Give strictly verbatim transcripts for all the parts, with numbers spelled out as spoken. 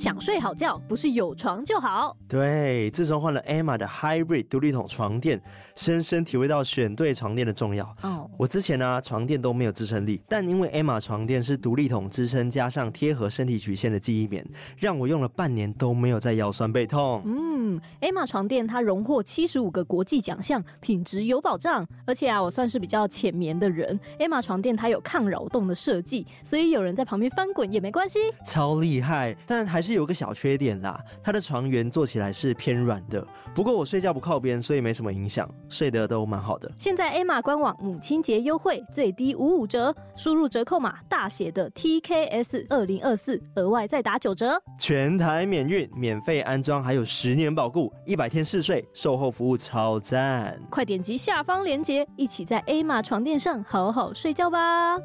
想睡好觉，不是有床就好。 对，自从换了 Emma 的 Hybrid 独立筒床垫，深深体会到选对床垫的重要。哦，我之前啊床垫都没有支撑力，但因为 Emma 床垫是独立筒支撑加上贴合身体曲线的记忆棉，让我用了半年都没有再腰酸背痛。 嗯 ，Emma 床垫它荣获七十五个国际奖项，品质有保障。而且啊，我算是比较浅眠的人 ，Emma 床垫它有抗扰动的设计，所以有人在旁边翻滚也没关系， 超厉害。但还是有个小缺点啦，它的床缘做起来是偏软的。不过我睡觉不靠边，所以没什么影响，睡得都蛮好的。 现在 Emma 官网母亲节优惠，最低五五折，输入折扣码大写的 T K S 二零二四，额外再打九折， 全台免运，免费安装，还有十年保固，一百天试睡，售后服务超赞！ 快点击下方链接，一起在 Emma 床垫上好好睡觉吧。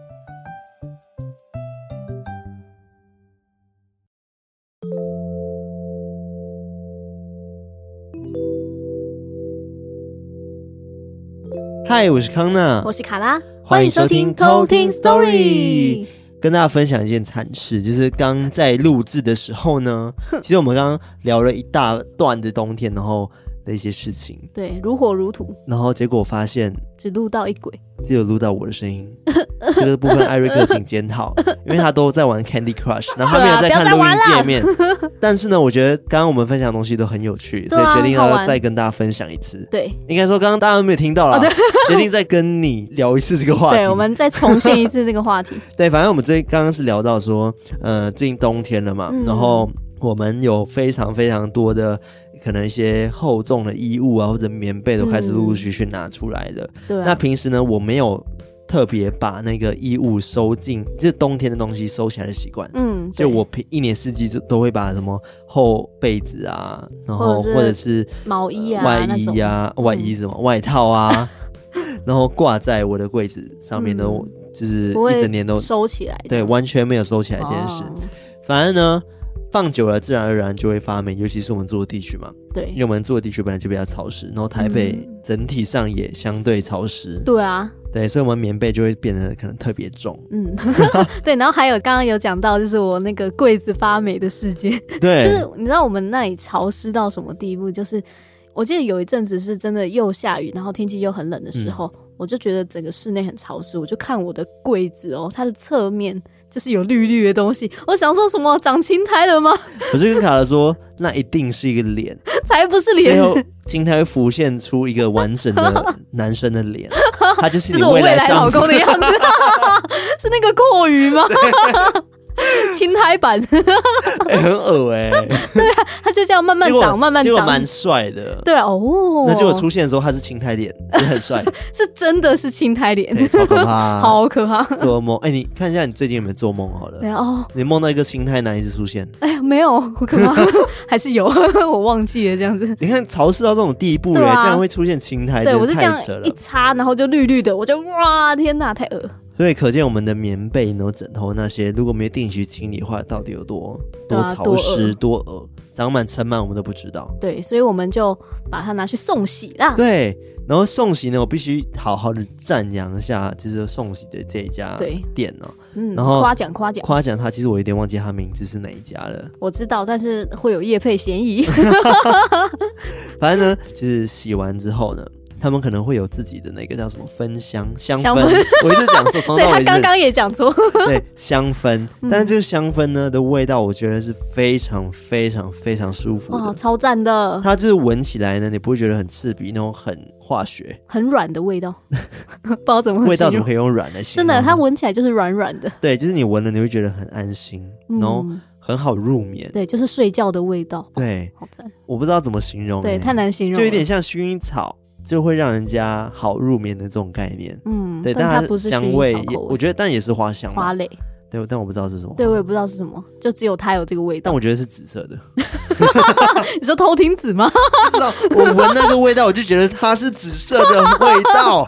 嗨，我是康娜， 我是卡拉， 欢迎收听偷听 Story。跟大家分享一件惨事，就是刚在录制的时候呢，其实我们刚刚聊了一大段的冬天，然后的一些事情， 对，如火如荼， 然后结果发现只录到一轨， 只有录到我的声音。这个部分艾瑞克请检讨，因为他都在玩 Candy Crush， 然后他没有在看录音界面。但是呢，我觉得刚刚我们分享的东西都很有趣，所以决定要再跟大家分享一次。 对， 应该说刚刚大家都没有听到啦，哦、决定再跟你聊一次这个话题。 对，我们再重现一次这个话题。 对，反正我们这刚刚是聊到说，呃，最近冬天了嘛，嗯、然后我们有非常非常多的。可能一些厚重的衣物啊，或者棉被都开始陆陆续续拿出来了。对、嗯，那平时呢，我没有特别把那个衣物收进，就是冬天的东西收起来的习惯。嗯，就我一年四季都会把什么厚被子啊，然后或者是毛衣啊、 外衣啊、外衣什么、嗯、外套啊，然后挂在我的柜子上面都、嗯、就是一整年都收起来。 对，完全没有收起来这件事。哦、反正呢。放久了自然而然就会发霉，尤其是我们住的地区嘛。 对， 因为我们住的地区本来就比较潮湿，然后台北整体上也相对潮湿。 嗯、对啊， 对，所以我们棉被就会变得可能特别重。 嗯，对，然后还有刚刚有讲到，就是我那个柜子发霉的事件。 对， 就是你知道我们那里潮湿到什么地步？就是我记得有一阵子是真的又下雨，然后天气又很冷的时候，嗯、我就觉得整个室内很潮湿，我就看我的柜子哦，它的侧面。就是有绿绿的东西，我想说什么长青苔了吗？ 我就跟卡拉说，那一定是一个脸， 才不是脸。 最后青苔会浮现出一个完整的男生的脸，他就是你未来老公的样子，是那个阔鱼吗？青苔版， 欸、很恶哎、欸。 对啊，他就这样慢慢长，慢慢长， 结果蛮帅的。 对啊，哦， 那结果出现的时候，他是青苔脸，是很帅， 是真的是青苔脸， 好可怕， 好可怕。 做梦，哎、欸，你看一下你最近有没有做梦好了？ 对哦， 你梦到一个青苔男一直出现？ 哎呀，没有，好可怕，还是有，我忘记了这样子。 你看潮湿到这种地步了，竟然会出现青苔， 对我是这样一擦，然后就绿绿的，我就哇，天哪，太恶。 所以可见我们的棉被、然后枕头那些，如果没有定期清理的话，到底有多多潮湿、多恶，长满尘螨我们都不知道。 对，所以我们就把它拿去送洗啦。 对，然后送洗呢，我必须好好的赞扬一下，就是送洗的这一家店哦、喔。嗯，然后夸奖夸奖夸奖他，其实我有点忘记他名字是哪一家了。 我知道，但是会有业配嫌疑。 反正呢，就是洗完之后呢。他们可能会有自己的那个叫什么芬香香氛，我一直讲错，从头到尾对他刚刚也讲错。 对，香氛，但是这个香氛呢的味道，我觉得是非常非常非常舒服的， 哦，超赞的。 它就是闻起来呢，你不会觉得很刺鼻，那种很化学、 很软的味道，不知道怎么味道怎么可以用软来形容？ 真的，它闻起来就是软软的。 对，就是你闻了你会觉得很安心，嗯、然后很好入眠。 对，就是睡觉的味道。 对， 好赞。 我不知道怎么形容、欸， 对，太难形容了， 就有点像薰衣草。就会让人家好入眠的这种概念，嗯，对，但它不是香味，也我觉得，但也是花香， 花蕾， 对，但我不知道是什么， 对我也不知道是什么，就只有它有这个味道， 但我觉得是紫色的。 你说偷听紫吗？ 不知道，我闻那个味道，我就觉得它是紫色的味道。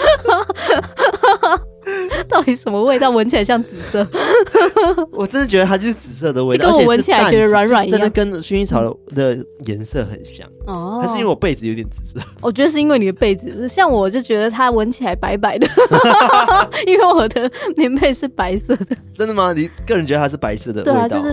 到底什么味道？闻起来像紫色。 我真的觉得它就是紫色的味道， 跟我闻起来觉得软软一样， 真的跟薰衣草的颜色很像。哦，还是因为我被子有点紫色？ 我觉得是因为你的被子，像我就觉得它闻起来白白的，因为我的棉被是白色的。 真的吗？你个人觉得它是白色的味道？ 对啊，就是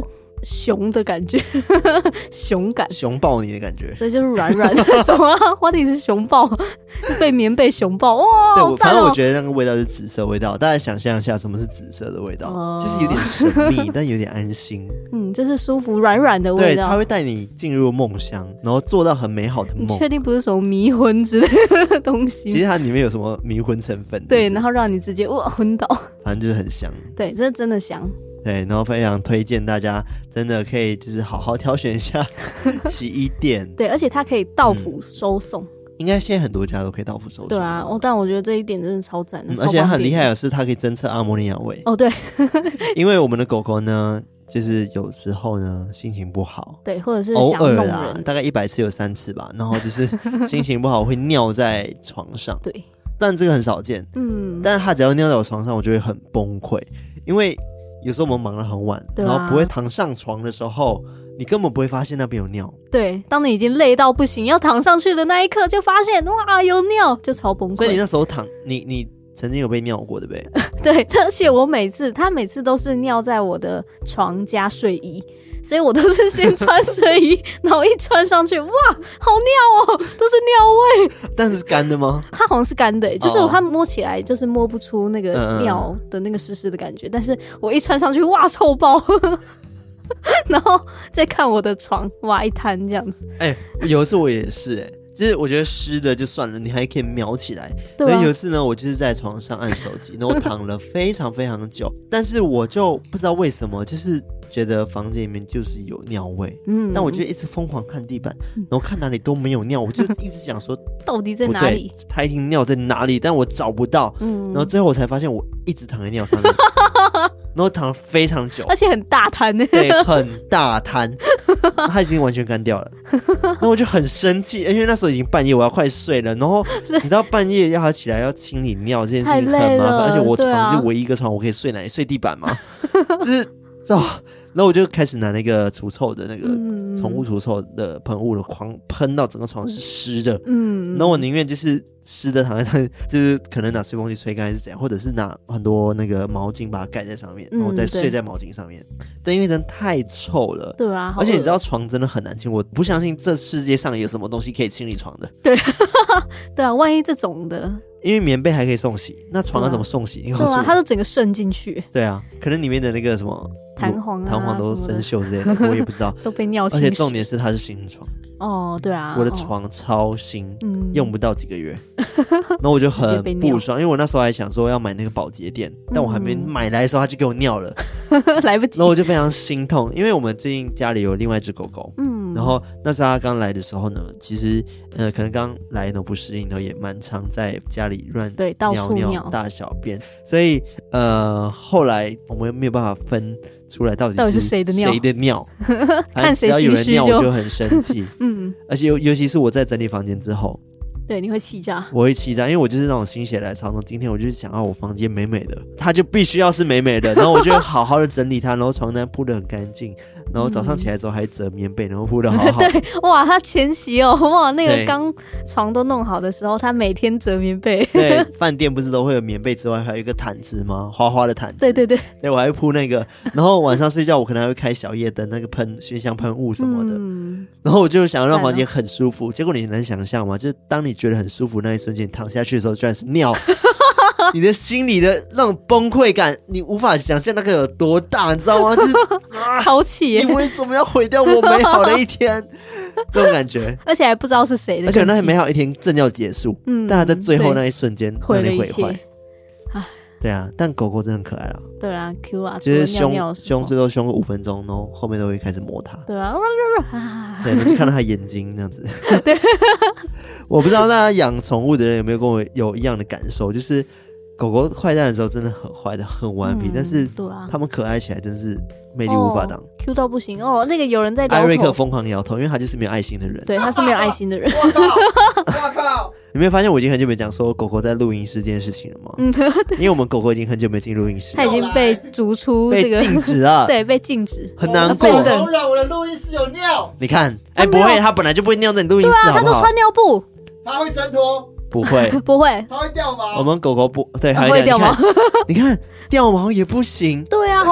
熊的感觉，熊感， 熊抱你的感觉， 所以就是软软的。什么、啊？花婷是熊抱，被棉被熊抱，哇！ 对， 我反正我觉得那个味道是紫色味道，大家想象一下什么是紫色的味道，哦、就是有点神秘，但有点安心。 嗯，就是舒服软软的味道。 对，它会带你进入梦乡，然后做到很美好的梦。 你确定不是什么迷魂之类的东西？ 其实它里面有什么迷魂成分？ 对，然后让你直接哇昏倒。 反正就是很香。 对，这真的香。 对，然后非常推荐大家，真的可以就是好好挑选一下洗衣店。 对，而且它可以到府收送。嗯， 应该现在很多家都可以到府收送。 对啊，哦，但我觉得这一点真的超赞的、嗯， 而且它很厉害的是，它可以侦测阿摩尼亚味。 哦，对， 因为我们的狗狗呢，就是有时候呢心情不好， 对，或者是偶想弄人， 尔啦，大概一百次有三次吧，然后就是心情不好会尿在床上。 对， 但这个很少见。嗯，但是它只要尿在我床上，我就会很崩溃，因为有时候我们忙得很晚，啊、然后不会躺上床的时候，你根本不会发现那边有尿。 对，当你已经累到不行要躺上去的那一刻，就发现哇有尿，就超崩溃。 所以你那时候躺，你你曾经有被尿过对不对？ 对，而且我每次他每次都是尿在我的床加睡衣。所以我都是先穿睡衣，然后一穿上去，哇，好尿哦，都是尿味。 但是干的吗？ 它好像是干的、欸，就是它摸起来就是摸不出那个尿的那个湿湿的感觉，嗯、但是我一穿上去，哇，臭爆。然后再看我的床，哇，一滩这样子。 哎、欸，有一次我也是、欸，哎。就是我觉得湿的就算了，你还可以瞄起来。 对、啊。 有一次呢，我就是在床上按手机，然后躺了非常非常久，但是我就不知道为什么，就是觉得房间里面就是有尿味。嗯。但我就一直疯狂看地板，然后看哪里都没有尿，我就一直想说到底在哪里？ 它一定尿在哪里？但我找不到。嗯。然后最后我才发现，我一直躺在尿上面。然后躺了非常久， 而且很大滩呢。 对，很大滩，它已经完全干掉了。然后我就很生气，因为那时候已经半夜，我要快睡了。然后你知道半夜要他起来要清理尿这件事情很麻烦，而且我床、啊、就唯一一个床，我可以睡哪里？睡地板吗？就是哦，然后我就开始拿那个除臭的那个宠物除臭的喷雾了，狂喷到整个床是湿的。嗯，然后我宁愿就是湿的躺在那，就是可能拿吹风机吹干还是怎样，或者是拿很多那个毛巾把它盖在上面，然后再睡在毛巾上面。嗯、对，因为真的太臭了。 对啊， 而且你知道床真的很难清，我不相信这世界上有什么东西可以清理床的。 对，对啊，万一这种的。 因为棉被还可以送洗，那床要怎么送洗？你告诉我。 对啊，它都整个渗进去。 对啊，可能里面的那个什么弹簧啊， 弹簧都生锈之类的，我也不知道。 都被尿侵。 而且重点是它是新床。 哦，对啊， 我的床超新，嗯、用不到几个月，然后我就很不爽，因为我那时候还想说要买那个保洁垫，嗯、但我还没买来的时候，他就给我尿了， 来不及。 然后我就非常心痛，因为我们最近家里有另外一只狗狗，嗯，然后那时候他刚来的时候呢，其实呃可能刚来呢不适应，然后也蛮常在家里乱对到处尿尿大小便，所以呃后来我们没有办法分出来到底 是, 到底是谁的尿， 谁的尿看谁只要有人尿就我就很生气，嗯，而且尤尤其是我在整理房间之后。 对，你会气炸， 我会气炸，因为我就是那种心血来潮，然后今天我就是想要我房间美美的，它就必须要是美美的，然后我就好好的整理它，然后床单铺得很干净，然后早上起来之后还折棉被，然后铺得好好。 对，哇，他前期哦，哇，那个刚床都弄好的时候，他每天折棉被。 对，饭店不是都会有棉被之外，还有一个毯子吗？花花的毯子。 对对对， 对我还会铺那个，然后晚上睡觉我可能还会开小夜灯，那个喷熏香喷雾什么的，嗯、然后我就想要让房间很舒服，结果你能想象吗？就是当你觉得很舒服那一瞬间，躺下去的时候居然是尿。你的心里的那种崩溃感，你无法想象那个有多大，你知道吗？就是啊、超气耶！ 你为什么要毁掉我美好的一天？这种感觉， 而且还不知道是谁的， 而且那美好一天正要结束，嗯，但他在最后那一瞬间毁了一切。对啊，但狗狗真的很可爱啦。 对啊 ，Q 啊， 就是凶凶最多凶个五分钟，然后后面都会开始摸它。 对啊， 对，我就看到它眼睛那样子。对，我不知道大家养宠物的人有没有跟我有一样的感受，就是狗狗坏蛋的时候真的很坏的，很顽皮，嗯、但是它们可爱起来真是魅力无法挡。 哦、Q 到不行哦，那个有人在摇头。 艾瑞克疯狂摇头，因为他就是没有爱心的人。 对，他是没有爱心的人。 我靠！我靠！你没有发现我已经很久没讲说狗狗在录音室这件事情了吗？嗯，因为我们狗狗已经很久没进录音室， 它已经被逐出这个被禁止了， 对，被禁止， 很难过。 狗忍我的录音室有尿， 你看，哎、欸，不会，它本来就不会尿在你录音室， 对啊， 好不好？ 它都穿尿布， 它会挣脱， 不会， 不会， 它会掉毛。 我们狗狗不对，还会掉毛， 你看掉毛也不行。 对啊，吼，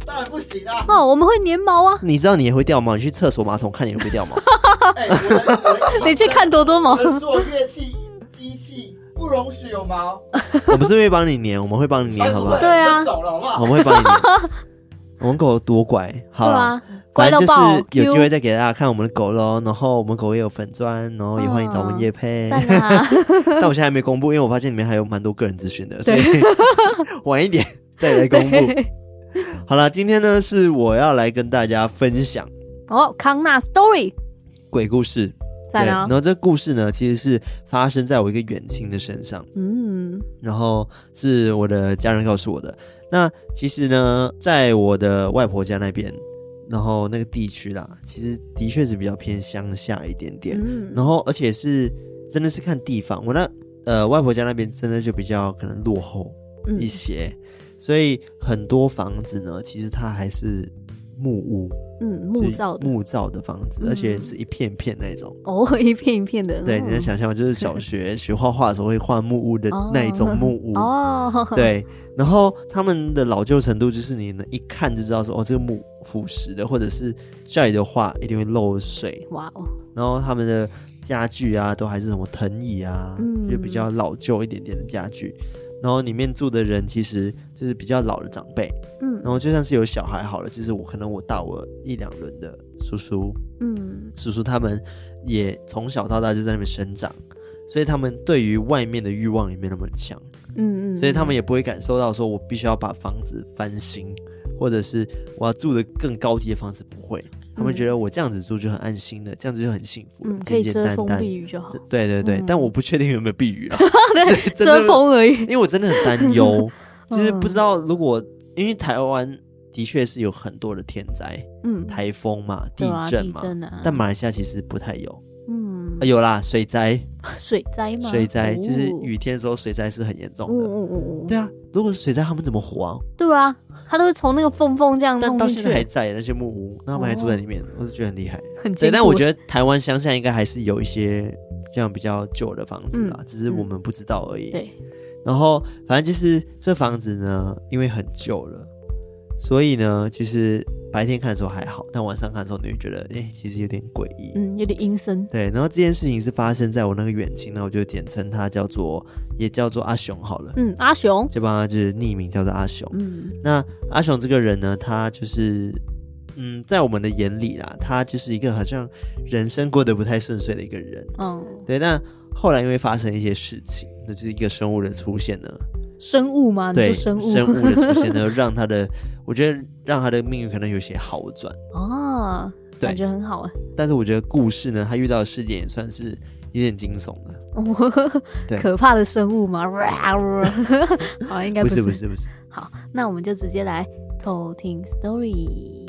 当然不行啊！ 哦，我们会粘毛啊。 你知道你也会掉毛，你去厕所马桶看你会不会掉毛？ 哎、我的我的你去看多多毛我。的所有乐器机器不容许有毛， 我们是会帮你粘，我们会帮你粘，好不好？ 对啊我走了好不好？ 我们会帮你粘。我们狗多乖，好啦。 对啊，乖反正就到爆是有机 Q 会再给大家看我们的狗咯，然后我们狗也有粉砖，然后也欢迎找我们业配。 赞啊！ 但我现在还没公布，因为我发现里面还有蛮多个人资讯的，所以晚一点再来公布。好了，今天呢是我要来跟大家分享哦，康纳 story 鬼故事。 赞啊对然！后这个故事呢，其实是发生在我一个远亲的身上， 嗯然后是我的家人告诉我的。那其实呢，在我的外婆家那边，然后那个地区啦，其实的确是比较偏乡下一点点。 嗯， 然后而且是真的是看地方，我那呃外婆家那边真的就比较可能落后嗯一些，所以很多房子呢，其实它还是木屋， 嗯木造的木造的房子， 嗯而且是一片片那种。 哦，一片一片的。 对， 哦你能想象吗？就是小学学画画的时候会画木屋的那一种木屋。 哦， 对，然后他们的老旧程度就是你呢一看就知道说哦，这个木腐蚀的，或者是家里的画一定会漏水。 哇哦， 然后他们的家具啊，都还是什么藤椅啊， 嗯就比较老旧一点点的家具。然后里面住的人其实就是比较老的长辈， 嗯然后就算是有小孩好了，就是我可能我大我一两轮的叔叔， 嗯叔叔他们也从小到大就在那边生长，所以他们对于外面的欲望也没那么强， 嗯嗯， 所以他们也不会感受到说我必须要把房子翻新，或者是我要住的更高级的房子，不会。他们觉得我这样子住就很安心了，这样子就很幸福了， 嗯可以简简单单遮风避。雨就好， 对对对， 嗯但我不确定有没有避雨啦， 对， 真的遮风而已。 因为我真的很担忧， 嗯就是不知道如果因为台湾的确是有很多的天灾， 嗯， 台风嘛、地对啊震嘛， 地震啊但马来西亚其实不太有。 嗯啊、有啦，水灾， 水灾吗？ 水灾、 哦就是雨天的时候，水灾是很严重的。 嗯嗯嗯嗯， 对啊，如果是水灾，他们怎么活啊？ 对啊，他都会从那个缝缝这样但弄进到现在还去， 在那些木屋，那他们还住在里面，我就觉得很厉害。对， 很艰苦。 但我觉得台湾乡下应该还是有一些这样比较旧的房子啦， 嗯只是我们不知道而已。 对， 然后反正就是这房子呢，因为很旧了，所以呢，就是白天看的时候还好，但晚上看的时候你会觉得，哎、欸，其实有点诡异。 嗯，有点阴森。 对，然后这件事情是发生在我那个远亲，那我就简称他叫做，也叫做阿雄好了。 嗯，阿雄。 就帮他就是匿名叫做阿雄。 嗯那阿雄这个人呢，他就是，嗯，在我们的眼里啦，他就是一个好像人生过得不太顺遂的一个人。 嗯， 对，但后来因为发生一些事情，那就是一个生物的出现呢。 生物吗？你对， 说生物。 生物的出现呢，让他的，我觉得让他的命运可能有些好转。 哦， 对感觉很好哎。 但是我觉得故事呢，他遇到的事件也算是有点惊悚的。对可怕的生物吗？好，应该不是是不是不是。 好，那我们就直接来偷听 story。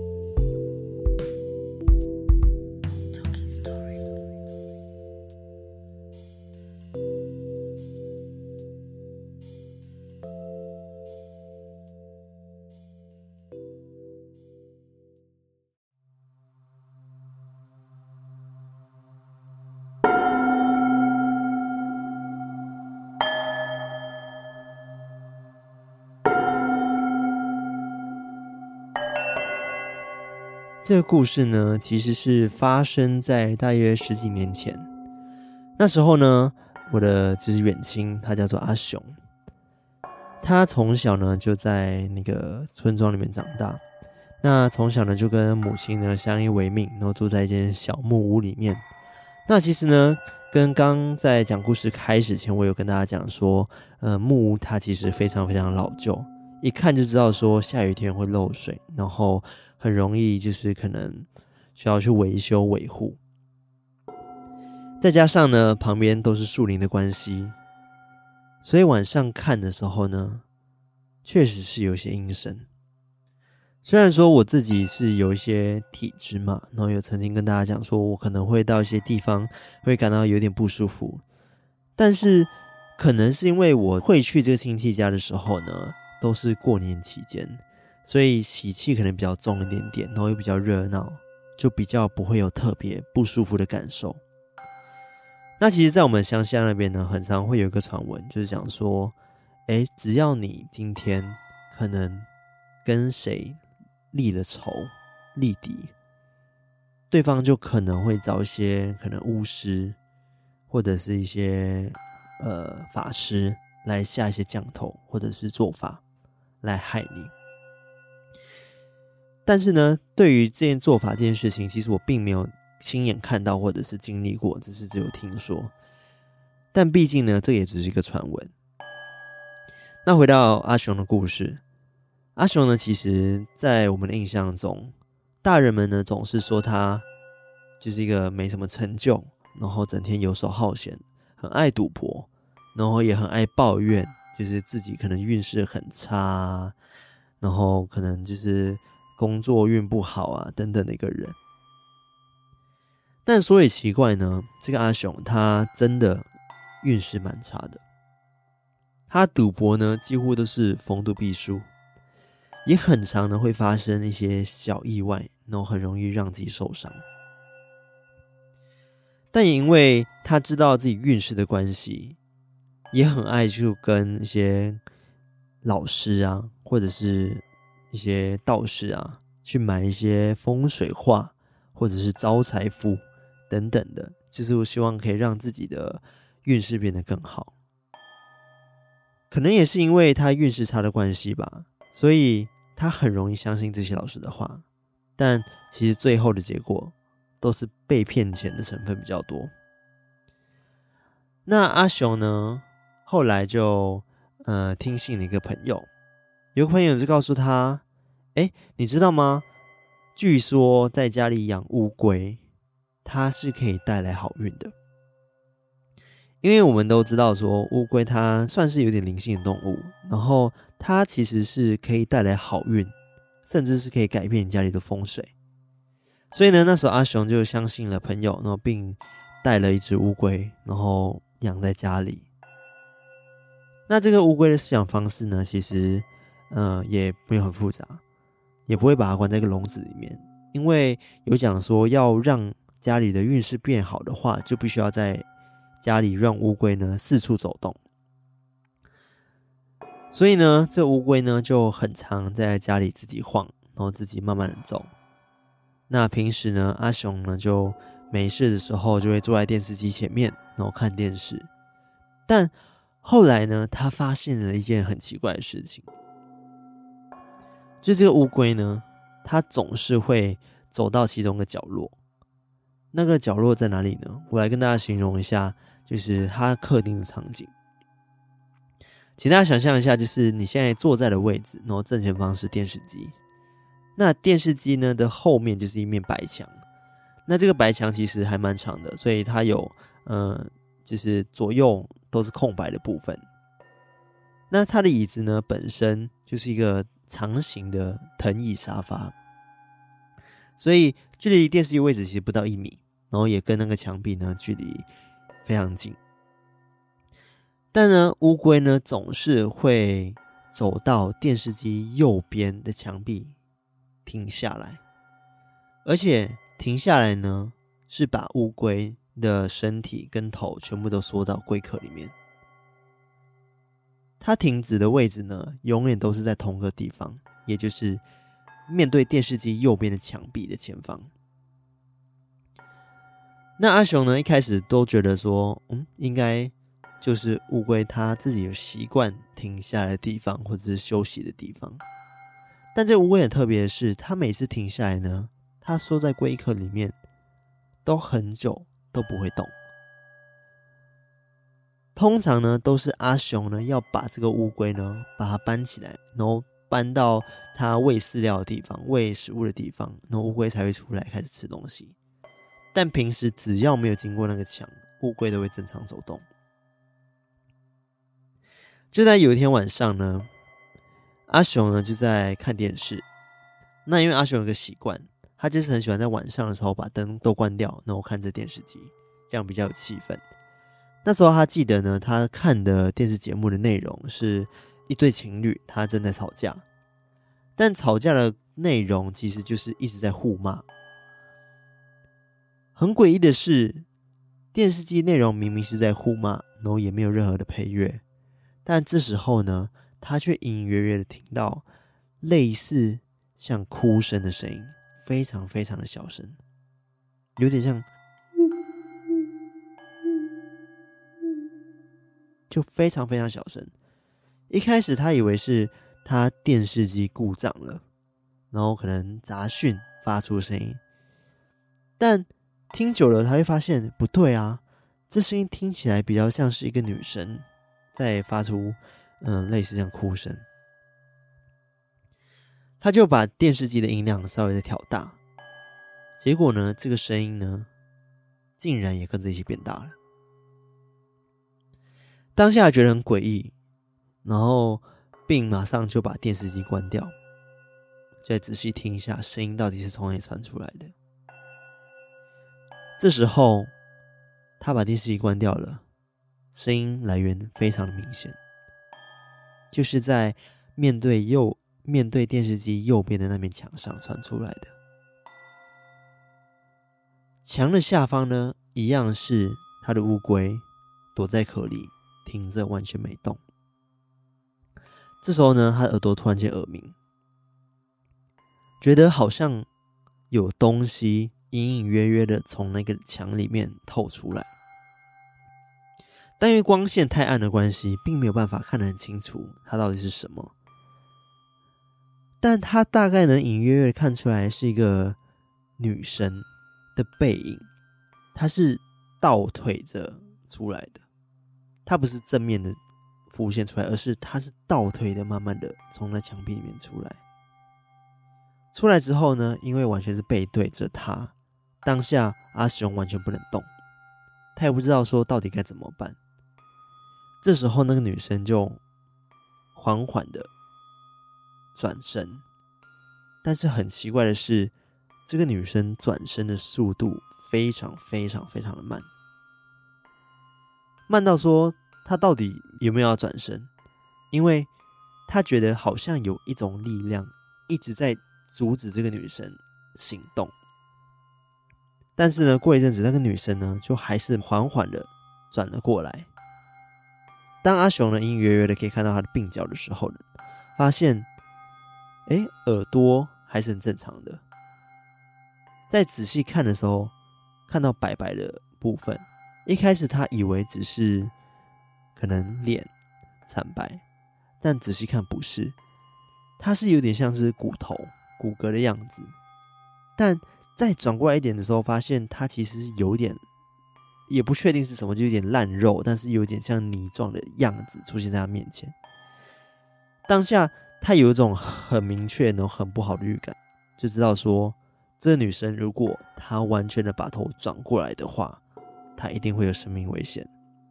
这个故事呢，其实是发生在大约十几年前。那时候呢，我的就是远亲，他叫做阿雄。他从小呢就在那个村庄里面长大。那从小呢就跟母亲呢相依为命，然后住在一间小木屋里面。那其实呢，跟刚在讲故事开始前，我有跟大家讲说，呃，木屋它其实非常非常老旧，一看就知道说下雨天会漏水，然后很容易就是可能需要去维修维护，再加上呢旁边都是树林的关系，所以晚上看的时候呢，确实是有些阴森。虽然说我自己是有一些体质嘛，然后有曾经跟大家讲说我可能会到一些地方会感到有点不舒服，但是可能是因为我会去这个亲戚家的时候呢，都是过年期间，所以喜气可能比较重一点点，然后又比较热闹，就比较不会有特别不舒服的感受。那其实在我们乡下那边呢，很常会有一个传闻，就是讲说，诶，只要你今天可能跟谁立了仇立敌，对方就可能会找一些可能巫师或者是一些呃法师来下一些降头或者是做法来害你。但是呢，对于这件做法这件事情，其实我并没有亲眼看到或者是经历过，只是只有听说。但毕竟呢，这也只是一个传闻。那回到阿雄的故事，阿雄呢，其实在我们的印象中，大人们呢总是说他就是一个没什么成就，然后整天游手好闲，很爱赌博，然后也很爱抱怨，就是自己可能运势很差，然后可能就是工作运不好啊等等的一个人。但说也奇怪呢，这个阿雄他真的运势蛮差的，他赌博呢几乎都是逢赌必输，也很常呢会发生一些小意外，然后很容易让自己受伤。但也因为他知道自己运势的关系，也很爱就跟一些老师啊或者是一些道士啊去买一些风水画或者是招财符等等的，就是我希望可以让自己的运势变得更好。可能也是因为他运势差的关系吧，所以他很容易相信这些老师的话，但其实最后的结果都是被骗钱的成分比较多。那阿雄呢，后来就呃听信了一个朋友，有个朋友就告诉他，诶，你知道吗？据说在家里养乌龟，它是可以带来好运的。因为我们都知道说乌龟它算是有点灵性的动物，然后它其实是可以带来好运，甚至是可以改变你家里的风水。所以呢，那时候阿雄就相信了朋友，然后并带了一只乌龟，然后养在家里。那这个乌龟的饲养方式呢，其实呃也没有很复杂，也不会把它关在一个笼子里面，因为有讲说要让家里的运势变好的话，就必须要在家里让乌龟呢四处走动。所以呢，这乌龟呢就很常在家里自己晃，然后自己慢慢的走。那平时呢，阿雄呢就没事的时候就会坐在电视机前面，然后看电视。但后来呢，他发现了一件很奇怪的事情，就这个乌龟呢，它总是会走到其中的角落。那个角落在哪里呢？我来跟大家形容一下，就是它客厅的场景。请大家想象一下，就是你现在坐在的位置，然后正前方是电视机。那电视机呢的后面就是一面白墙，那这个白墙其实还蛮长的，所以它有呃，就是左右都是空白的部分。那它的椅子呢本身就是一个长形的藤椅沙发，所以距离电视机位置其实不到一米，然后也跟那个墙壁呢距离非常近。但呢，乌龟呢总是会走到电视机右边的墙壁停下来，而且停下来呢是把乌龟的身体跟头全部都缩到龟壳里面。它停止的位置呢永远都是在同个地方，也就是面对电视机右边的墙壁的前方。那阿雄呢一开始都觉得说嗯，应该就是乌龟它自己有习惯停下来的地方或者是休息的地方。但这个乌龟很特别的是，它每次停下来呢，它缩在龟壳里面都很久都不会动。通常呢都是阿雄呢要把这个乌龟呢把它搬起来，然后搬到它喂饲料的地方，喂食物的地方，然后乌龟才会出来开始吃东西。但平时只要没有经过那个墙，乌龟都会正常走动。就在有一天晚上呢，阿雄呢就在看电视。那因为阿雄有个习惯，他就是很喜欢在晚上的时候把灯都关掉，然后看着电视机，这样比较有气氛。那时候他记得呢，他看的电视节目的内容是一对情侣，他正在吵架，但吵架的内容其实就是一直在互骂。很诡异的是，电视机内容明明是在互骂，然后也没有任何的配乐，但这时候呢，他却隐隐约约的听到类似像哭声的声音，非常非常的小声，有点像，就非常非常小声。一开始他以为是他电视机故障了，然后可能杂讯发出声音，但听久了他会发现不对啊，这声音听起来比较像是一个女生在发出嗯、呃、类似这样哭声。他就把电视机的音量稍微的调大，结果呢这个声音呢竟然也跟着一起变大了。当下觉得很诡异，然后并马上就把电视机关掉，再仔细听一下声音到底是从哪里传出来的。这时候他把电视机关掉了，声音来源非常的明显，就是在面对右面对电视机右边的那面墙上传出来的。墙的下方呢，一样是他的乌龟躲在壳里停着，完全没动。这时候呢，他的耳朵突然间耳鸣，觉得好像有东西隐隐约约的从那个墙里面透出来，但因为光线太暗的关系，并没有办法看得很清楚它到底是什么。但他大概能隐约约的看出来是一个女生的背影，她是倒退着出来的，她不是正面的浮现出来，而是她是倒退的，慢慢的从那墙壁里面出来。出来之后呢，因为完全是背对着他，当下阿雄完全不能动，他也不知道说到底该怎么办。这时候那个女生就缓缓的转身，但是很奇怪的是，这个女生转身的速度非常非常非常的慢，慢到说她到底有没有要转身，因为她觉得好像有一种力量一直在阻止这个女生行动。但是呢，过一阵子那个女生呢就还是缓缓的转了过来。当阿雄呢隐隐约约的可以看到她的鬓角的时候呢，发现诶耳朵还是很正常的。在仔细看的时候，看到白白的部分，一开始他以为只是可能脸惨白，但仔细看不是，它是有点像是骨头骨骼的样子。但再转过来一点的时候，发现它其实是有点，也不确定是什么，就有点烂肉，但是有点像泥状的样子出现在他面前。当下他有一种很明确然后很不好的预感，就知道说这个女生如果她完全的把头转过来的话，她一定会有生命危险。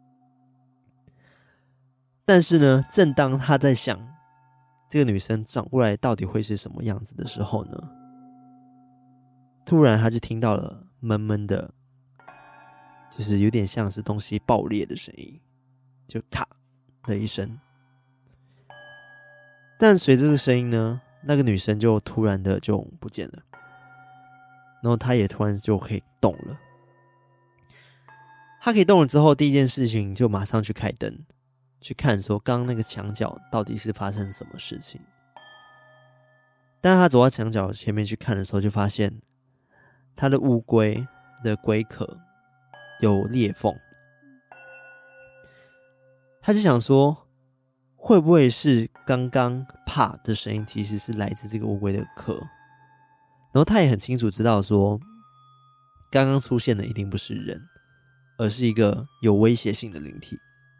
但是呢，正当他在想这个女生转过来到底会是什么样子的时候呢，突然他就听到了闷闷的，就是有点像是东西爆裂的声音，就咔的一声。但随着这个声音呢，那个女生就突然的就不见了，然后她也突然就可以动了。她可以动了之后，第一件事情就马上去开灯，去看说刚刚那个墙角到底是发生什么事情。但她走到墙角前面去看的时候，就发现她的乌龟的龟壳有裂缝。她就想说，会不会是刚刚啪的声音其实是来自这个乌龟的壳？然后她也很清楚知道说，刚刚出现的一定不是人，而是一个有威胁性的灵体。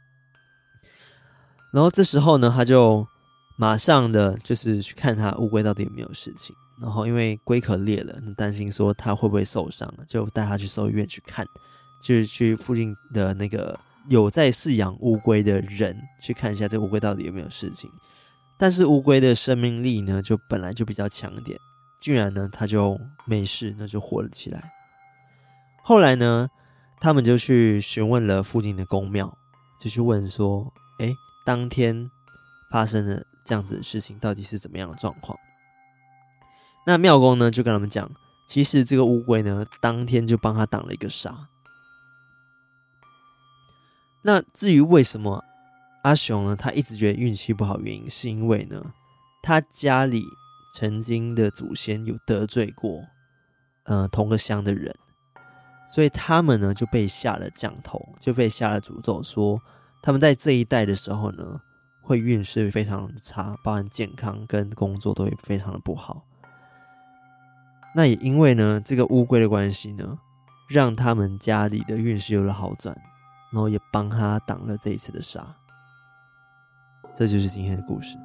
然后这时候呢，他就马上的就是去看他乌龟到底有没有事情。然后因为龟壳裂了，担心说他会不会受伤，就带他去兽医院去看，就是去附近的那个有在饲养乌龟的人去看一下这个乌龟到底有没有事情。但是乌龟的生命力呢，就本来就比较强一点，居然呢他就没事，那就活了起来。后来呢，他们就去询问了附近的公庙，就去问说，诶，当天发生的这样子的事情到底是怎么样的状况？那庙公呢就跟他们讲，其实这个乌龟呢当天就帮他挡了一个煞。那至于为什么阿雄呢他一直觉得运气不好，原因是因为呢他家里曾经的祖先有得罪过呃同个乡的人，所以他们呢就被下了降头，就被下了诅咒，说他们在这一代的时候呢会运势非常的差，包含健康跟工作都会非常的不好。那也因为呢这个乌龟的关系呢，让他们家里的运势有了好转，然后也帮他挡了这一次的煞。这就是今天的故事。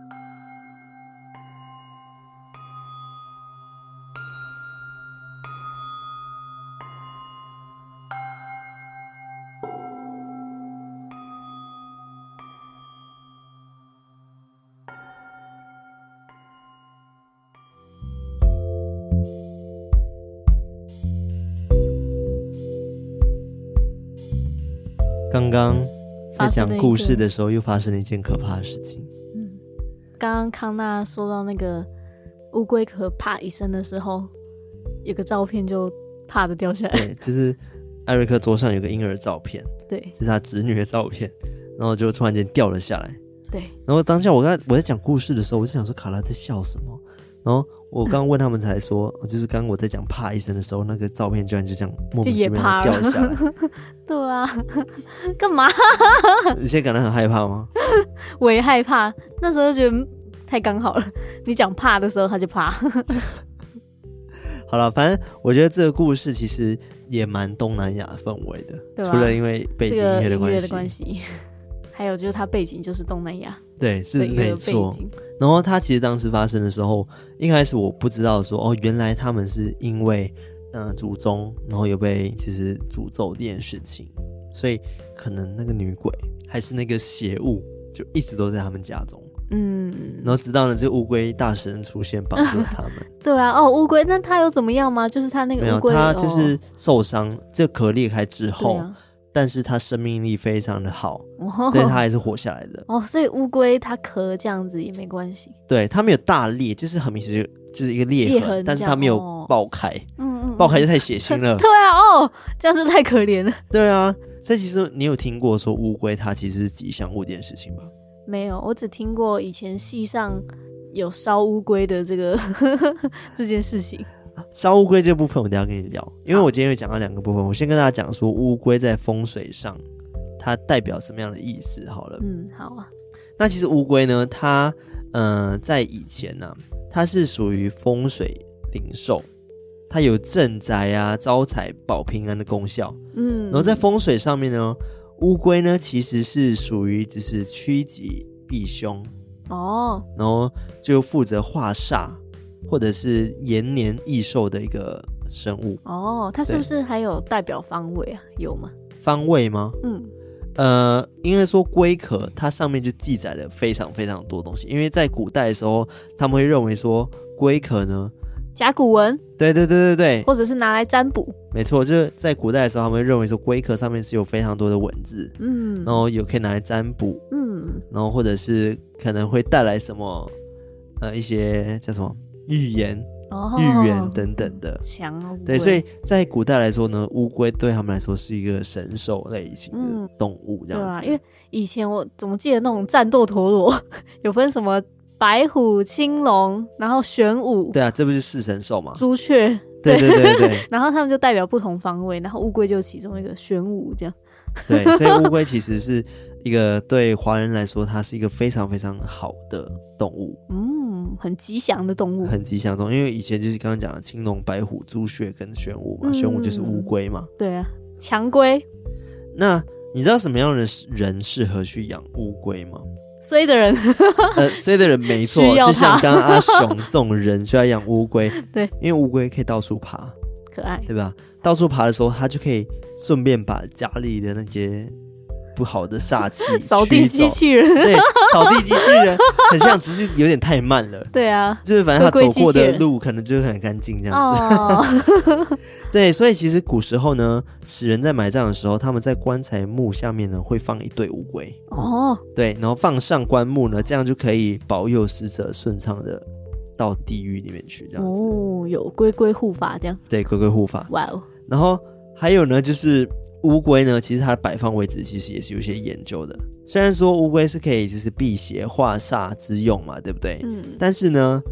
刚刚在讲故事的时候又发生了一件可怕的事情。 嗯，刚刚康纳说到那个乌龟壳啪一声的时候，有个照片就啪的掉下来。 对，就是艾瑞克桌上有个婴儿照片， 对， 就是他侄女的照片，然后就突然间掉了下来。 对， 然后当下我刚我在讲故事的时候，我就想说卡拉在笑什么，然后我刚刚问他们才说，就是刚刚我在讲啪一声的时候，那个照片居然就这样莫名其妙的掉下来。 对啊，干嘛？ 你现在感到很害怕吗？ 我也害怕，那时候就觉得太刚好了。你讲怕的时候，他就怕。 好了，反正我觉得这个故事其实也蛮东南亚氛围的，对吧？除了因为背景音乐的关系，这个音乐的关系， 还有就是它背景就是东南亚， 对，是没错。然后它其实当时发生的时候，一开始我不知道说，哦，原来他们是因为嗯、呃、祖宗，然后有被其实诅咒这件事情，所以可能那个女鬼还是那个邪物，就一直都在他们家中。嗯，然后直到呢这个乌龟大神出现帮助了他们。 对啊，哦，乌龟，那他有怎么样吗？就是他那个乌龟， 没有，他就是受伤，哦、这壳裂开之后。但是它生命力非常的好，哦、所以它还是活下来的。 哦，所以乌龟它壳这样子也没关系。 对，它没有大裂，就是很明显就就是一个裂痕，但是它没有爆开。嗯嗯，爆开就太血腥了。 对啊，哦，这样就太可怜了。 对啊，所以其实你有听过说乌龟它其实是吉祥物这件事情吗？ 没有，我只听过以前戏上有烧乌龟的这个这件事情。 烧乌龟这部分我等一下跟你聊，因为我今天会讲到两个部分。我先跟大家讲说乌龟在风水上它代表什么样的意思好了。 嗯，好啊。 那其实乌龟呢，它呃在以前呢、啊，它是属于风水灵兽，它有镇宅啊、招财、保平安的功效。嗯，然后在风水上面呢，乌龟呢其实是属于只是趋吉避凶哦，然后就负责化煞。或者是延年益寿的一个生物哦，它是不是还有代表方位啊？有吗？ 方位吗？嗯，呃，应该说龟壳它上面就记载了非常非常多东西，因为在古代的时候，他们会认为说龟壳呢甲骨文， 对对对对对， 或者是拿来占卜， 没错，就是在古代的时候，他们会认为说龟壳上面是有非常多的文字，嗯，然后有可以拿来占卜，嗯，然后或者是可能会带来什么呃一些叫什么。预言、哦、预言等等的， 强哦。 对，所以在古代来说呢，乌龟对他们来说是一个神兽类型的动物，这样子。 嗯、对啊，因为以前我怎么记得那种战斗陀螺有分什么白虎、青龙，然后玄武。 对啊，这不是四神兽吗？ 朱雀。 对对对对对。 然后他们就代表不同方位，然后乌龟就其中一个玄武这样。 对，所以乌龟其实是一个对华人来说，它是一个非常非常好的动物。 嗯，很吉祥的动物， 很吉祥的动物。因为以前就是刚刚讲的青龙、白虎、朱雀跟玄武嘛，嗯、玄武就是乌龟嘛。 对啊，强龟。 那你知道什么样的人适合去养乌龟吗？ 衰的人。 呃，衰的人没错，就像刚刚阿雄这种人需要养乌龟。对，因为乌龟可以到处爬， 可爱， 对吧？到处爬的时候，它就可以顺便把家里的那些不好的煞气扫地机器人， 对，扫地机器人很像，只是有点太慢了。 对啊， 就是反正他走过的路可能就是很干净这样子。哦、对，所以其实古时候呢，死人在埋葬的时候，他们在棺材木下面呢会放一对乌龟。哦，对，然后放上棺木呢，这样就可以保佑死者顺畅的到地狱里面去，这样子。 哦，有龟龟护法这样。 对，龟龟护法。 哇哦。 然后还有呢，就是乌龟呢，其实它的摆放位置其实也是有些研究的。虽然说乌龟是可以就是辟邪化煞之用嘛，对不对？嗯。但是呢，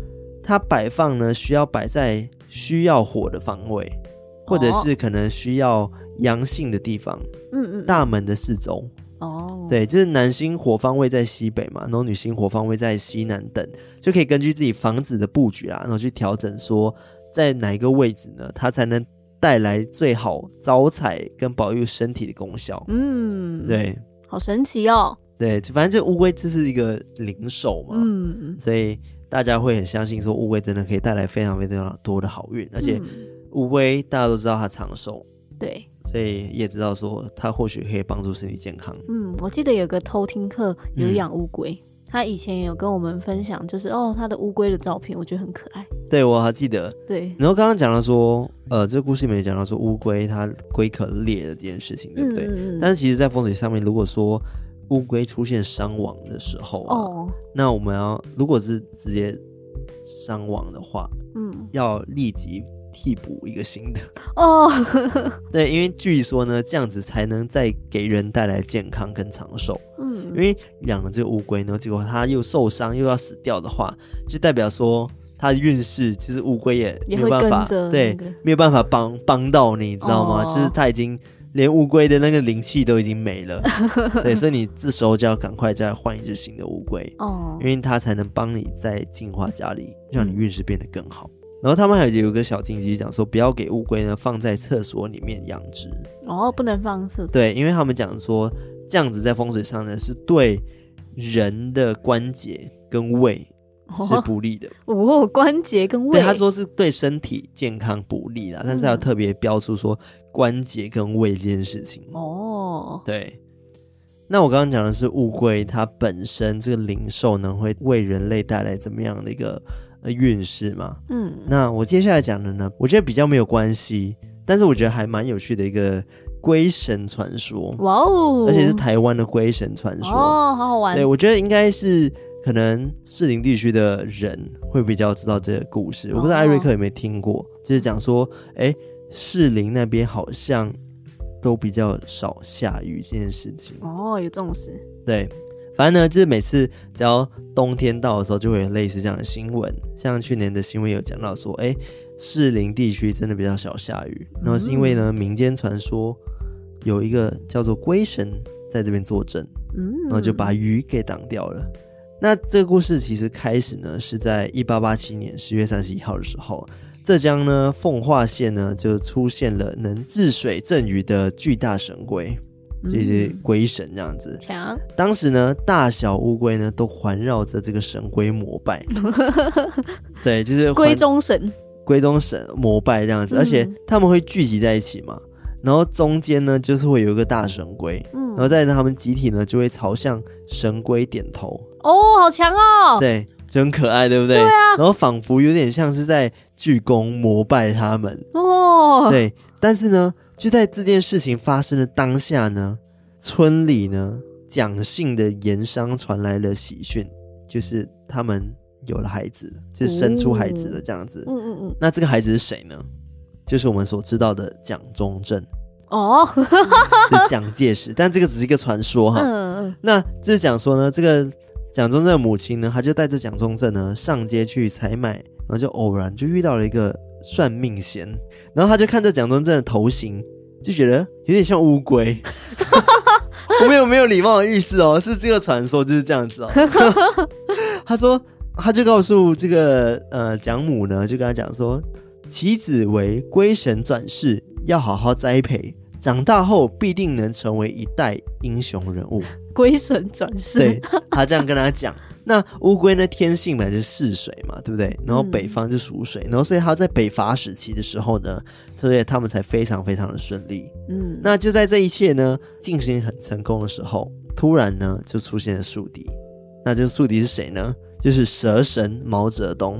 它摆放呢需要摆在需要火的方位，或者是可能需要阳性的地方，嗯嗯，大门的四周。哦，对，就是男星火方位在西北嘛，然后女星火方位在西南等，就可以根据自己房子的布局啊，然后去调整说在哪一个位置呢，它才能带来最好招财跟保佑身体的功效。嗯，对， 好神奇哦。 对，反正这乌龟这是一个灵兽嘛，嗯，所以大家会很相信说乌龟真的可以带来非常非常多的好运，而且乌龟大家都知道它长寿， 对， 所以也知道说它或许可以帮助身体健康。 嗯，我记得有个偷听客有养乌龟、嗯，他以前也有跟我们分享，就是哦他的乌龟的照片，我觉得很可爱。 对，我还记得。 对， 然后刚刚讲到说，呃，这个故事里面讲到说乌龟它龟壳裂的这件事情，对不对？嗯嗯、但是其实，在风水上面，如果说乌龟出现伤亡的时候啊、哦，那我们要如果是直接伤亡的话，嗯，要立即替补一个新的哦。对，因为据说呢，这样子才能再给人带来健康跟长寿。嗯，因为养了这个乌龟呢，结果它又受伤又要死掉的话，就代表说它的运势其实乌龟也没有办法，对，没有办法帮帮到你，你知道吗？哦、就是它已经连乌龟的那个灵气都已经没了。对，所以你这时候就要赶快再换一只新的乌龟哦，因为它才能帮你再净化家里，让你运势变得更好。嗯，然后他们还有一个小禁忌，讲说不要给乌龟呢放在厕所里面养殖哦，不能放厕所。 对，因为他们讲说这样子在风水上呢是对人的关节跟胃是不利的。 哦，哦关节跟胃， 对，他说是对身体健康不利啦，但是要特别标出说关节跟胃这件事情。哦，对。那我刚刚讲的是乌龟它本身这个灵兽呢会为人类带来怎么样的一个运势嘛，嗯，那我接下来讲的呢，我觉得比较没有关系，但是我觉得还蛮有趣的一个龟神传说。哇哦，而且是台湾的龟神传说哦，好好玩。 对，我觉得应该是可能士林地区的人会比较知道这个故事，我不知道艾瑞克有没有听过，哦、就是讲说，哎，士林那边好像都比较少下雨这件事情。 哦，有这种事。 对。反正呢，就是每次只要冬天到的时候，就会有类似这样的新闻。像去年的新闻有讲到说，哎，士林地区真的比较少下雨，然后是因为呢，民间传说有一个叫做龟神在这边坐镇，然后就把雨给挡掉了。那这个故事其实开始呢，是在一八八七年十月三十一号的时候，浙江呢奉化县呢就出现了能治水镇雨的巨大神龟。就是龟神这样子， 强。 当时呢，大小乌龟呢都环绕着这个神龟膜拜，对，就是龟中神， 龟中神膜拜这样子，嗯、而且他们会聚集在一起嘛，然后中间呢就是会有一个大神龟，嗯，然后在他们集体呢就会朝向神龟点头。 哦，好强哦！ 对，就很可爱，对不对？ 对啊。 然后仿佛有点像是在鞠躬膜拜他们。哦，对，但是呢。就在这件事情发生的当下呢，村里呢蒋姓的盐商传来了喜讯，就是他们有了孩子，就是生出孩子了这样子。嗯嗯嗯。那这个孩子是谁呢？就是我们所知道的蒋中正。哦，是蒋介石，但这个只是一个传说哈。嗯嗯。那就是讲说呢，这个蒋中正的母亲呢，她就带着蒋中正呢上街去采买，然后就偶然就遇到了一个算命仙，然后他就看着蒋中正的头型，就觉得有点像乌龟。我没有没有礼貌的意思哦，是这个传说就是这样子哦。他说，他就告诉这个呃蒋母呢，就跟他讲说，其子为龟神转世，要好好栽培，长大后必定能成为一代英雄人物。 龟神转世， 对，他这样跟他讲。那乌龟呢，天性本来就是嗜水嘛，对不对？然后北方就属水，嗯、然后所以他在北伐时期的时候呢，所以他们才非常非常的顺利。嗯，那就在这一切呢进行很成功的时候，突然呢就出现了宿敌。那这个宿敌是谁呢？就是蛇神毛泽东。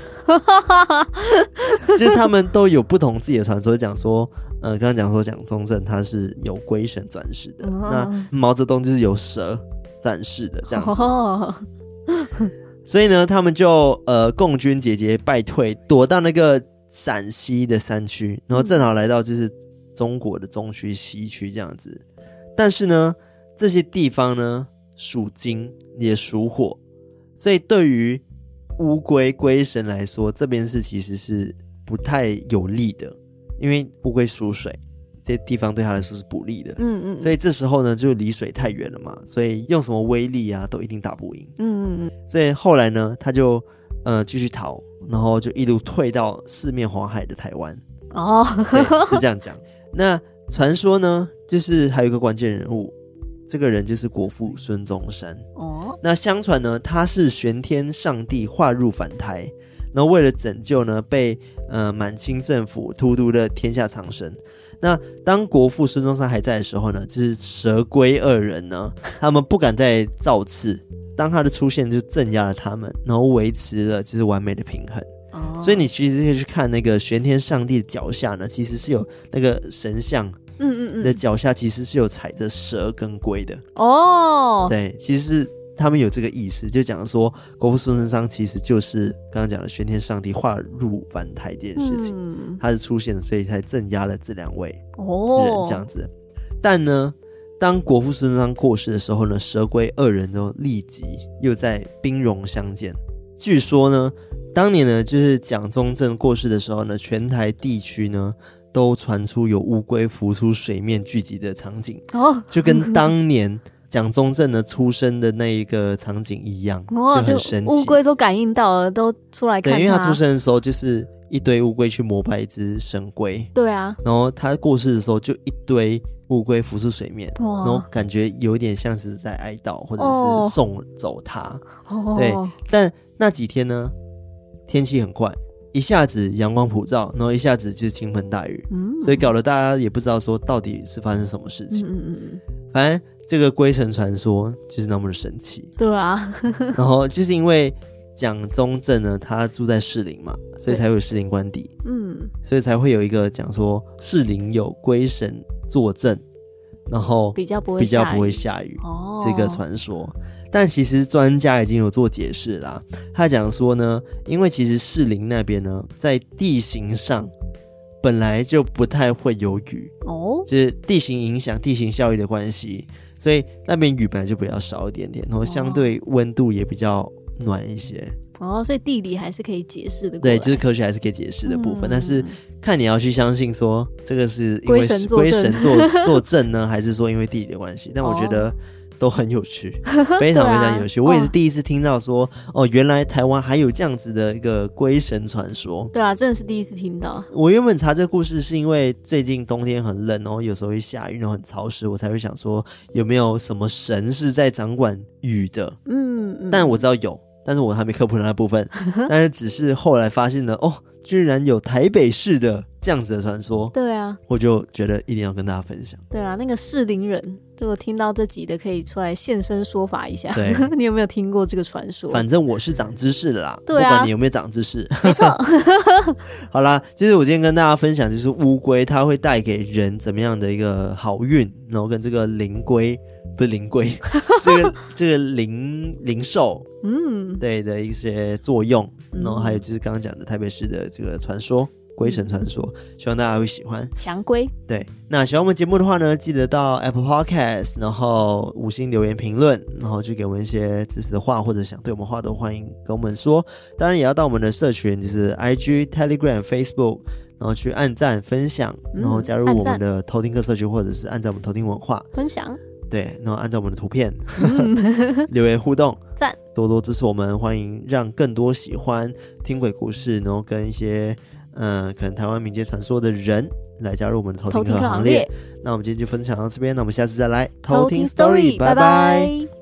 其实他们都有不同自己的传说，讲说，呃，刚刚讲说蒋中正他是有龟神转世的，哦、那毛泽东就是有蛇转世的这样子。哦所以呢，他们就呃共军节节败退，躲到那个陕西的山区，然后正好来到就是中国的中区、西区这样子。但是呢，这些地方呢属金也属火，所以对于乌龟龟神来说，这边是其实是不太有利的，因为乌龟属水，这些地方对他来说是不利的。嗯嗯，所以这时候呢，就离水太远了嘛，所以用什么威力啊，都一定打不赢。嗯嗯嗯，所以后来呢，他就呃继续逃，然后就一路退到四面环海的台湾。哦，对，是这样讲。那传说呢，就是还有一个关键人物，这个人就是国父孙中山。哦，那相传呢，他是玄天上帝化入凡胎，然后为了拯救呢被呃满清政府荼毒的天下苍生。那当国父孙中山还在的时候呢，就是蛇龟二人呢，他们不敢再造次，当他的出现就镇压了他们，然后维持了就是完美的平衡。所以你其实可以去看那个玄天上帝的脚下呢，其实是有那个神像的脚下其实是有踩着蛇跟龟的哦。对，其实是他们有这个意思，就讲说国父孙中山其实就是刚刚讲的玄天上帝化入凡胎这件事情，嗯、他是出现了，所以才镇压了这两位人这样子。哦、但呢，当国父孙中山过世的时候呢，蛇龟二人都立即又在兵戎相见。据说呢，当年呢，就是蒋中正过世的时候呢，全台地区呢都传出有乌龟浮出水面聚集的场景，哦、就跟当年蒋中正的出生的那一个场景一样，哦、就很神奇。 乌龟都感应到了，都出来看他。 对，因为他出生的时候就是一堆乌龟去膜拜一只神龟， 对啊， 然后他过世的时候就一堆乌龟浮出水面，然后感觉有点像是在哀悼或者是送走他。哦、对，但那几天呢，天气很快，一下子阳光普照，然后一下子就是倾盆大雨，嗯、所以搞得大家也不知道说到底是发生什么事情。嗯嗯嗯，反正这个龟神传说就是那么的神奇。 对啊， 然后就是因为蒋中正呢，他住在士林嘛，所以才会有士林官邸。嗯，所以才会有一个讲说士林有龟神坐镇，然后比较不会比较不会下雨、哦、这个传说。但其实专家已经有做解释啦，他讲说呢，因为其实士林那边呢，在地形上本来就不太会有雨哦，就是地形影响地形效应的关系，所以那边雨本来就比较少一点点，然后相对温度也比较暖一些。 哦，所以地理还是可以解释的过来。 对，就是科学还是可以解释的部分、嗯、但是看你要去相信说这个是因为龟神坐坐镇呢，还是说因为地理的关系，但我觉得都很有趣，非常非常有趣、啊、我也是第一次听到说 哦, 哦，原来台湾还有这样子的一个龟神传说。 对啊，真的是第一次听到。 我原本查这个故事是因为最近冬天很冷，然后有时候会下雨，然后很潮湿，我才会想说有没有什么神是在掌管雨的。嗯, 嗯但我知道有，但是我还没科普的那部分但是只是后来发现了哦，居然有台北市的这样子的传说。 对啊， 我就觉得一定要跟大家分享。 对啊，那个士林人如果听到这集的可以出来现身说法一下。对你有没有听过这个传说？ 反正我是长知识的啦。 对啊， 不管你有没有长知识。 没错好啦，其实我今天跟大家分享就是乌龟它会带给人怎么样的一个好运，然后跟这个灵龟不是灵龟这个这个灵灵兽嗯对的一些作用，然后还有就是刚刚讲的台北市的这个传说龟神传说，希望大家会喜欢强龟。 对，那喜欢我们节目的话呢，记得到 Apple Podcast 然后五星留言评论，然后去给我们一些支持的话，或者想对我们话都欢迎跟我们说。当然也要到我们的社群，就是 I G Telegram Facebook， 然后去按赞分享，然后加入我们的偷听客社群，或者是按照我们偷听文化分享。 对，然后按照我们的图片、嗯、留言互动赞， 多多支持我们，欢迎让更多喜欢听鬼故事，然后跟一些嗯、呃，可能台湾民间传说的人来加入我们的偷听客行列。那我们今天就分享到这边，那我们下次再来偷听 story， 拜拜。